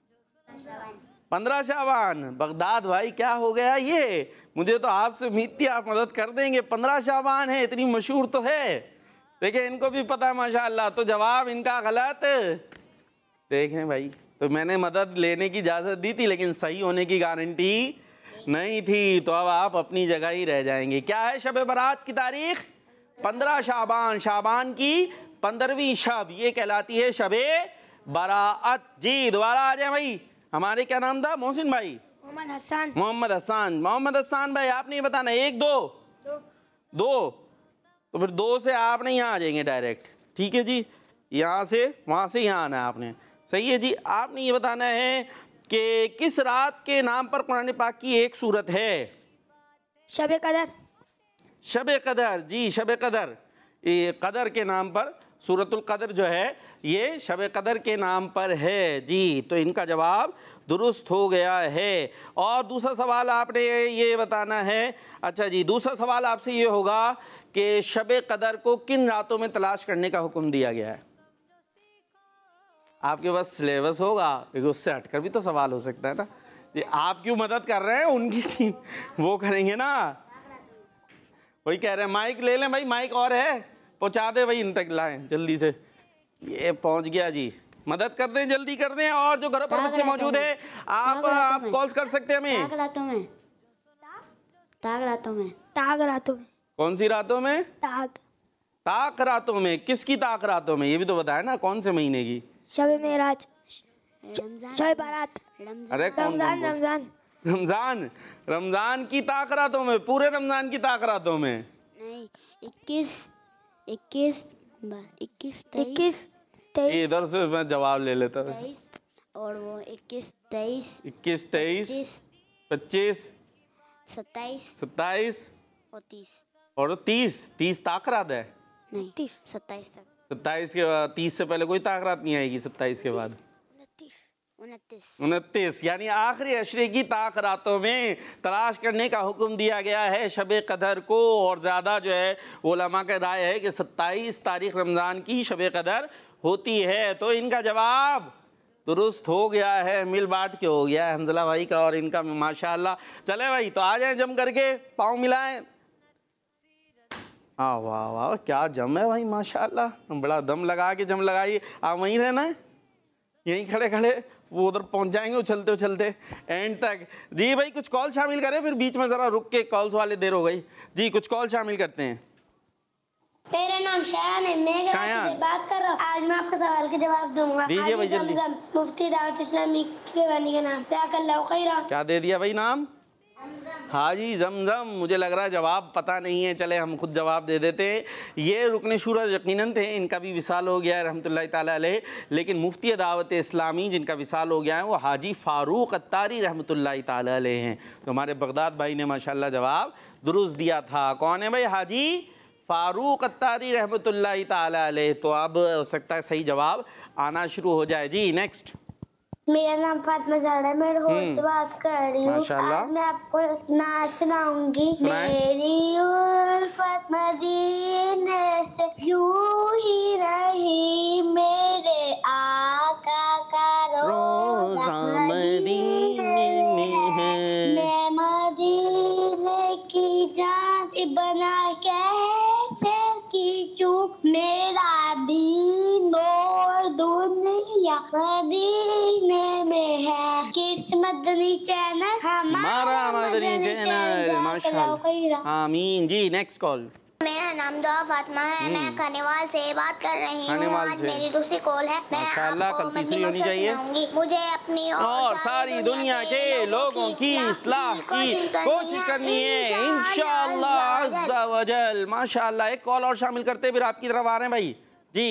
C: 15 शाबान। बगदाद भाई क्या हो गया ये? मुझे तो आपसे उम्मीद थी आप मदद कर देंगे। 15 शाबान है, इतनी मशहूर तो है। देखिए इनको भी पता है माशाल्लाह। तो जवाब इनका गलत। देखें भाई, तो मैंने मदद लेने की इजाज़त दी थी लेकिन सही होने की गारंटी नहीं थी। तो अब आप अपनी जगह ही रह जाएंगे। क्या है शब बारात की तारीख? 15 शाबान। शाबान की 15वीं शब ये कहलाती है शबे बारात। जी दोबारा आ जाए भाई। हमारे क्या नाम था? मोहसिन भाई।
E: मोहम्मद हसन।
C: मोहम्मद हसन। मोहम्मद हसन भाई आपने ये बताना 1 2 तो फिर 2 से आप नहीं यहाँ आ जाएंगे डायरेक्ट, ठीक है जी। यहाँ से वहाँ से यहाँ आना है आपने, सही है जी। आपने ये बताना है कि किस रात के नाम पर कुरान पाक की एक सूरत है?
E: शबे कदर।
C: शबे कदर। जी शबे कदर, ये कदर के नाम पर सूरतुल कदर जो है ये शबे कदर के नाम पर है जी। तो इनका जवाब दुरुस्त हो गया है। और दूसरा सवाल आपने ये बताना है। अच्छा जी, दूसरा सवाल आपसे ये होगा कि शबे कदर को किन रातों में तलाश करने का हुक्म दिया गया है? आपके पास सिलेबस होगा, क्योंकि उससे हटकर भी तो सवाल हो सकता है ना जी। आप क्यों मदद कर रहे हैं? उनकी टीम वो करेंगे ना, वही कह रहे हैं। माइक ले लें भाई, माइक और है, पहुंचा दे भाई, इन तक लाएं जल्दी से। ये पहुंच गया जी, मदद कर दें, जल्दी कर दें। और जो घरों पर बच्चे मौजूद हैं, आप कॉल्स कर सकते हैं हमें।
F: ताक रातों में, ताक रातों में,
D: ताक रातों में,
C: कौन सी रातों में?
D: ताक
C: ताक रातों में। किसकी ताक रातों में, ये भी तो बताया ना, कौन से महीने की?
D: शब मेराज,
B: रमजान
D: शब बारात,
C: अरे कौन
D: रमजान रमजान
C: रमजान, रमजान की ताक रातों में, पूरे रमजान की ताक रातों में
B: नहीं, 21 21 21
D: 21
C: ये
D: 23
C: इधर से मैं जवाब ले लेता हूँ।
B: 23 और वो 21 23
C: 21 23 25
B: 27
C: 27
B: और 30
C: और 30 ताक रात है।
B: नहीं 27 तक
C: 27 के बाद 30 से पहले कोई ताक रात नहीं आएगी। 27 के बाद 29, यानी आखिरी अशरे की ताक रातों में तलाश करने का हुक्म दिया गया है शब कदर को। और ज़्यादा जो है उलमा का राय है कि 27 तारीख रमज़ान की शब कदर होती है। तो इनका जवाब दुरुस्त हो गया है, मिल बांट के हो गया है हंजला भाई का और इनका, माशाअल्लाह। चले भाई, तो आ जाएं जम करके, पाँव मिलाएं। हाँ वाह वाह, क्या जम है भाई, माशाअल्लाह। बड़ा दम लगा के जम लगाइए। आप वहीं रहना है, यहीं खड़े खड़े, वो उधर पहुंच जाएंगे उछलते उछलते एंड तक। जी भाई, कुछ कॉल शामिल करें, फिर बीच में ज़रा रुक के, कॉल्स वाले देर हो गई जी। कुछ कॉल शामिल करते हैं।
H: मेरा नाम शायान है, मैं कराची से बात कर रहा हूँ। आज मैं आपके सवाल के जवाब दूंगा।
C: दीजिए भाई जल्दी।
H: मुफ्ती दावत इस्लामी के बानी का नाम
C: क्या दे दिया भाई नाम? हाजी जमजम। मुझे लग रहा है जवाब पता नहीं है, चले हम खुद जवाब दे देते हैं। ये रुकने शूरा यकीनन थे, इनका भी विसाल हो गया है रहमतुल्लाह ताला अलैह। लेकिन मुफ्ती दावत इस्लामी जिनका विसाल हो गया है वो हाजी फ़ारूक अत्तारी रहमतुल्लाह ताला अलैह हैं। तो हमारे बगदाद भाई ने माशाल्लाह जवाब दुरुस्त दिया था। कौन है भाई? हाजी फ़ारूक अत्तारी रहमतुल्लाह ताला अलैह। तो अब हो सकता है सही जवाब आना शुरू हो जाए जी। नेक्स्ट।
H: मेरा नाम फातिमा ज़हरा है, मैं लाहौर से बात कर रही हूँ। आज मैं आपको नात सुनाऊंगी। मेरी उल्फत मदीने से यूं ही रही, मेरे आका का रोज़ा मदीने है। मैं मदीने की जाति बना कैसे कीचूं, मेरा दीन और दुनिया मदीने में है। किस मदनी चैनल? हमारा मदनी चैनल।
C: माशाअल्लाह, आमीन जी। Next call.
H: मेरा नाम दुआ फातिमा है, मैं खानेवाल से बात कर रही हूँ। आज मेरी दूसरी कॉल है। मैं आपको
C: कल तीसरी होनी चाहिए।
H: मुझे अपनी
C: और सारी दुनिया के लोगों की इस्लाह की कोशिश करनी है इंशाअल्लाह अज़्ज़ा वजल। माशाअल्लाह। एक कॉल और शामिल करते फिर आपकी तरफ आ रहे हैं भाई जी।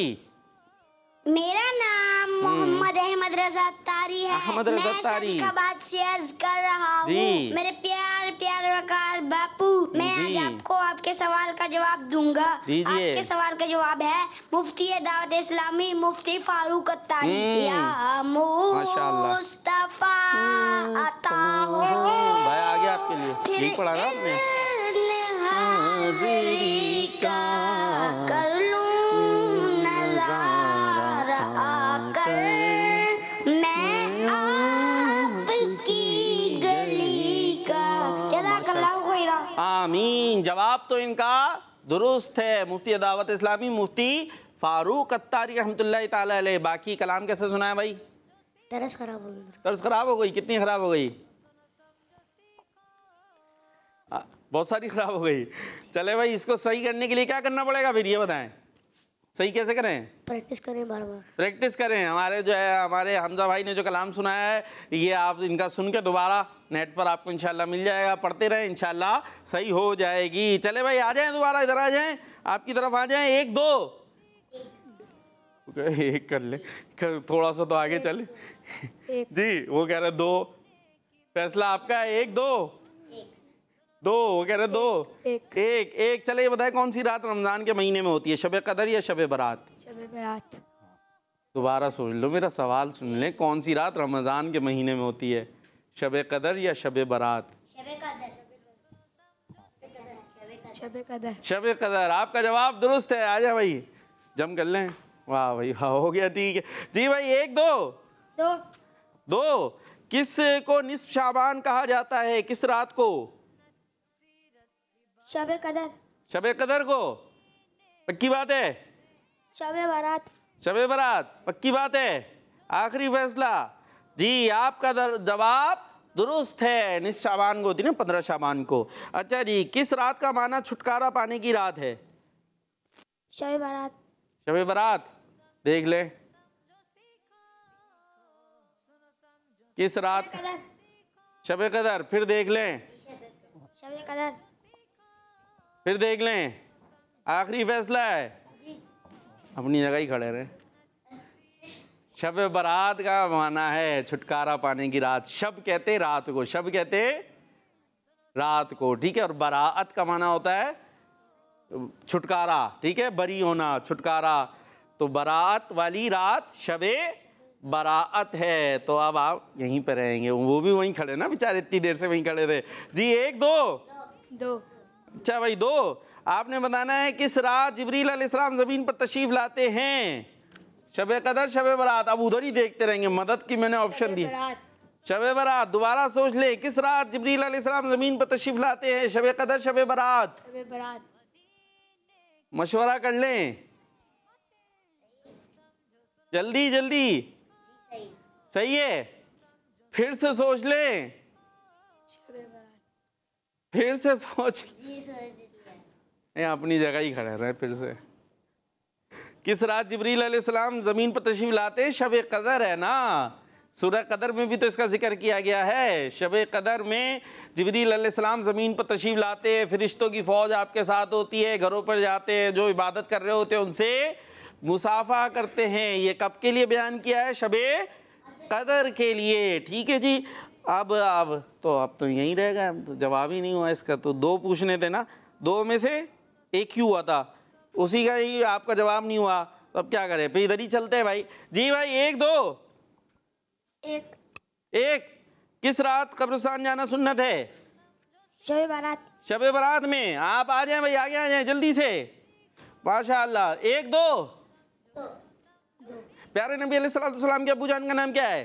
H: मेरा नाम मोहम्मद अहमद रज़ा अत्तारी है। मैं शादी का बात शेयर कर रहा हूँ। मेरे प्यार प्यार वकार बापू, मैं आज आपको आपके सवाल का जवाब दूंगा। आपके सवाल का जवाब है मुफ्ती दावत इस्लामी मुफ्ती फारूक अत्तारी। या मुस्तफा अता हो
C: भाई, आ गया आपके लिए, यही पढ़ा ना आपने। हाज़िरी का
H: कर लूं मैं आपकी गली का।
C: आमीन। जवाब तो इनका दुरुस्त है। मुफ्ती दावत इस्लामी मुफ्ती फारूक अत्तारी रहमतुल्लाह ताला अलैह। बाकी कलाम कैसे सुना है भाई?
F: तरस खराब हो गई।
C: तरस खराब हो गई? कितनी खराब हो गई? बहुत सारी खराब हो गई। चले भाई, इसको सही करने के लिए क्या करना पड़ेगा फिर, ये बताएं। सही कैसे करें?
F: प्रैक्टिस करें, बार बार
C: प्रैक्टिस करें। हमारे जो है हमारे हमजा भाई ने जो कलाम सुनाया है, ये आप इनका सुन के दोबारा नेट पर आपको इंशाल्लाह मिल जाएगा। पढ़ते रहें, इंशाल्लाह सही हो जाएगी। चले भाई, आ जाएं, दोबारा इधर आ जाएं, आपकी तरफ आ जाएं। 1 2 एक कर ले, थोड़ा सा तो आगे चले जी। वो कह रहे 2, फैसला आपका है। 1 2 2, वो कह रहे 2 1 चले, ये बताए कौन सी रात रमजान के महीने में होती है? शब कदर या शब बारात?
D: शब बारात।
C: दोबारा सोच लो, मेरा सवाल सुन ले। कौन सी रात रमजान के महीने में होती है? शब कदर या शब बारात? शब कदर। आपका जवाब दुरुस्त है। आजा भाई, जम कर लें। वाह भाई, हाँ हो गया, ठीक है जी भाई। 1 2 किस को निस्फ शाबान कहा जाता है? किस रात को?
D: शब कदर।
C: शब कदर को पक्की बात है?
D: शबे बारात।
C: शबे बारात पक्की बात है? आखिरी फैसला जी, आपका जवाब दुरुस्त है। निस शाबान को होती ना, 15 शाबान को। अच्छा जी, किस रात का माना छुटकारा पाने की रात है?
D: शबे बारात।
C: शबे बारात देख ले, किस रात? शबे कदर। फिर देख लें,
D: शबे कदर।
C: फिर देख लें, आखिरी फैसला है? अपनी जगह ही खड़े रहे। शब बारात का माना है छुटकारा पाने की रात। शब कहते रात को, शब कहते रात को, ठीक है। और बराअत का माना होता है छुटकारा, ठीक है, बरी होना, छुटकारा। तो बरात वाली रात शबे बराअत है। तो अब आप यहीं पर रहेंगे। वो भी वहीं खड़े ना बेचारे, इतनी देर से वहीं खड़े थे जी। 1 2। अच्छा भाई 2। आपने बताना है किस रात जिब्रील अलैहिस्सलाम ज़मीन पर तशरीफ लाते हैं? शबे कदर, शबे बारात। अब उधर ही देखते रहेंगे, मदद की मैंने ऑप्शन दी। शबे बारात। दोबारा सोच ले, किस रात जिब्रील अलैहिस्सलाम ज़मीन पर तशरीफ लाते हैं? शबे कदर, शबे बारात?
D: शबे बारात।
C: मशवरा कर लें, जल्दी जल्दी। सही है? फिर से सोच लें, फिर से सोच। अपनी जगह ही खड़े रहे। फिर से, किस रात जिब्रील अलैहिस्सलाम ज़मीन पर तशरीफ लाते हैं? शब कदर है ना। सूरह कदर में भी तो इसका जिक्र किया गया है। शब कदर में जिब्रील अलैहिस्सलाम ज़मीन पर तशरीफ लाते हैं, फरिश्तों की फ़ौज आपके साथ होती है, घरों पर जाते हैं, जो इबादत कर रहे होते हैं उनसे मुसाफा करते हैं। ये कब के लिए बयान किया है? शब कदर के लिए, ठीक है जी। अब तो यहीं रहेगा, तो जवाब ही नहीं हुआ इसका। तो 2 पूछने थे ना, 2 में से 1 ही हुआ था, उसी का ही आपका जवाब नहीं हुआ। तो अब क्या करें, फिर इधर ही चलते हैं भाई जी। भाई 1 2। 1 किस रात कब्रिस्तान जाना सुन्नत है?
D: शबे बारात।
C: शबे बारात में। आप आ जाएं भाई, आगे आ जाएं जल्दी से, माशाअल्लाह। 1 2। प्यारे नबी अलैहिस्सलाम के अब्बू जान का नाम क्या है?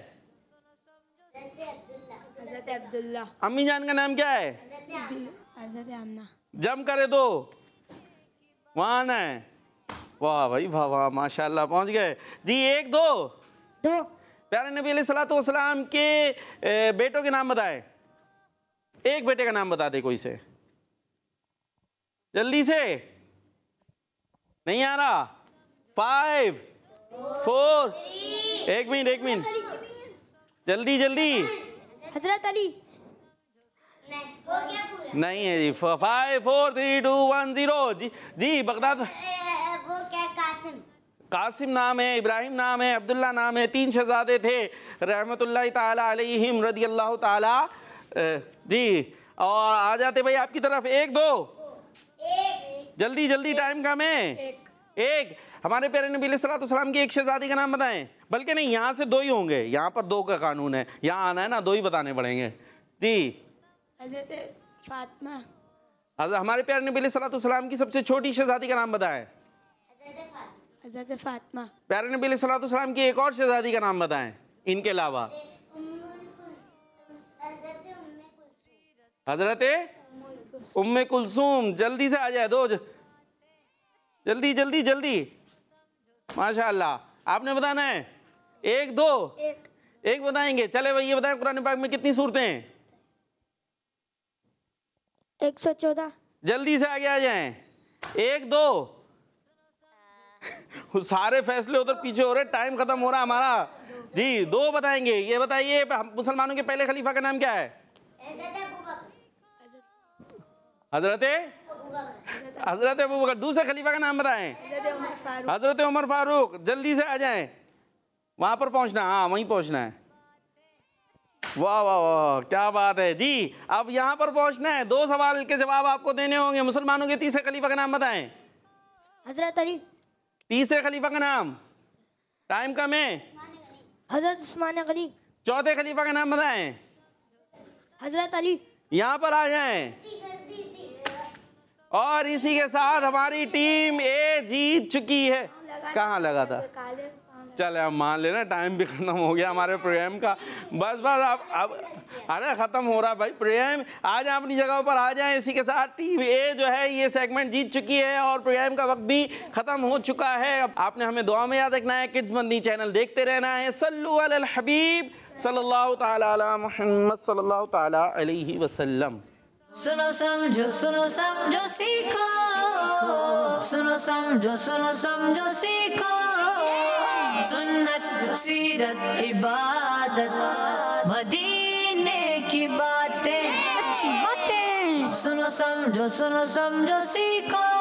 D: हज़रत अब्दुल्ला।
C: अम्मी जान का नाम क्या है?
D: हज़रत आमना।
C: जम करे दो, वहाँ आना है। वाह भाई वाह वाह, माशाअल्लाह पहुँच गए जी। 1 2। प्यारे नबी अलैहिस्सलाम के बेटों के नाम बताएं। एक बेटे का नाम बता दे कोई से, जल्दी से। नहीं आ रहा? 5 4। 1 मिनट, जल्दी जल्दी।
D: हज़रत अली।
C: नहीं है जी। 5 4 3 2 1 0 जी। जी बगदाद।
B: वो क्या,
C: कासिम नाम है, इब्राहिम नाम है, अब्दुल्ला नाम है। 3 शहजादे थे रहमतुल्लाहि ताला अलैहिम रदियल्लाहु ताला जी। और आ जाते भाई आपकी तरफ। 1 2। जल्दी जल्दी, टाइम कम है। 1। हमारे प्यारे नबी अलैहिस्सलाम की एक शहजादी का नाम बताएं। बल्कि नहीं, यहाँ से 2 ही होंगे, यहाँ पर 2 का कानून है। यहाँ आना है ना, 2 ही बताने पड़ेंगे जी।
D: हज़रत फातिमा।
C: हमारे प्यारे नबी अलैहिस्सलाम की सबसे छोटी शहजादी का नाम बताएं।
D: हज़रत फातिमा।
C: प्यारे नबी अलैहिस्सलाम की एक और शहजादी का नाम बताएं इनके अलावा। हजरत उम्मे कुलसूम। जल्दी से आ जाए, 2 जल्दी जल्दी जल्दी, माशाअल्लाह। आपने बताना है 1 2। 1 बताएंगे। चले भाई, ये बताएं कुरान पाक में कितनी सूरतें हैं?
D: 114।
C: जल्दी से आगे आ जाएं। 1 2। सारे फैसले उधर पीछे हो रहे, टाइम खत्म हो रहा हमारा जी। 2 बताएंगे। ये बताइए मुसलमानों के पहले खलीफा का नाम क्या है? हजरत अबू बकर। दूसरे खलीफा का नाम बताएं। हजरत उमर फारूक। जल्दी से आ जाएं, वहां पर पहुंचना, हाँ वहीं पहुंचना है। वाह वाह वाह, क्या बात है जी। अब यहाँ पर पहुंचना है। 2 सवाल के जवाब आपको देने होंगे। मुसलमानों के तीसरे खलीफा का नाम बताएं।
D: हज़रत अली।
C: तीसरे खलीफा का नाम, टाइम कम है।
D: हज़रत उस्मान गनी।
C: चौथे खलीफा का नाम बताएं।
D: हज़रत अली।
C: यहाँ पर आ जाएं। और इसी के साथ हमारी टीम ए जीत चुकी है। कहाँ लगा था? चले अब मान लेना टाइम भी खत्म हो गया हमारे प्रोग्राम का। बस अब अरे ख़त्म हो रहा भाई प्रोग्राम। आ जाए अपनी जगह पर, आ जाएं। इसी के साथ टीम ए जो है ये सेगमेंट जीत चुकी है और प्रोग्राम का वक्त भी ख़त्म हो चुका है। अब आपने हमें दुआ में याद रखना है, किड्स मंदी चैनल देखते रहना है। सल्लु अलल हबीब सल्लल्लाहु ताला अला मुहम्मद सल्लल्लाहु ताला अलैहि वसल्लम।
A: सुनो समझो सीखो, सुनो समझो सीखो, सुन्नत सीरत इबादत मदीने की बातें, अच्छी बातें। सुनो समझो सीखो।